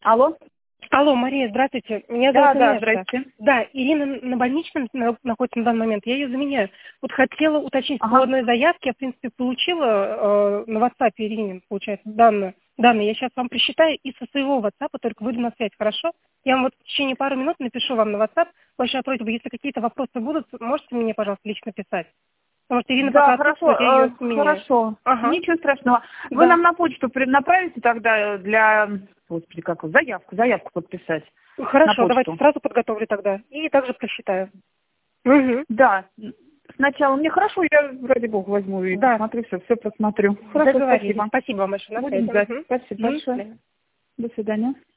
Алло? Алло, Мария, здравствуйте. Меня зовут Да, Инесса. здрасте. Да, Ирина на больничном находится на данный момент. Я ее заменяю. Вот хотела уточнить по Ага. одной заявке. Я, в принципе, получила на WhatsApp Ирине, получается, данные. Я сейчас вам присчитаю и со своего WhatsApp только выйду на связь, хорошо? Я вам вот в течение пару минут напишу вам на WhatsApp. Большая просьба, если какие-то вопросы будут, можете мне, пожалуйста, лично писать. Потому что Ирина Да, пока хорошо, отсутствует, я ее сменяю. хорошо. Ага. Ничего страшного. Вы Да. нам на почту направите тогда для, господи, как заявку подписать на Хорошо, давайте почту. сразу подготовлю тогда. И также просчитаю. Угу. Да. Сначала мне хорошо, я ради бога возьму и Да. посмотрю все просмотрю. Хорошо, Договорились. спасибо. Спасибо вам большое. На Будем связи. ждать. Спасибо Мгм. большое. До свидания.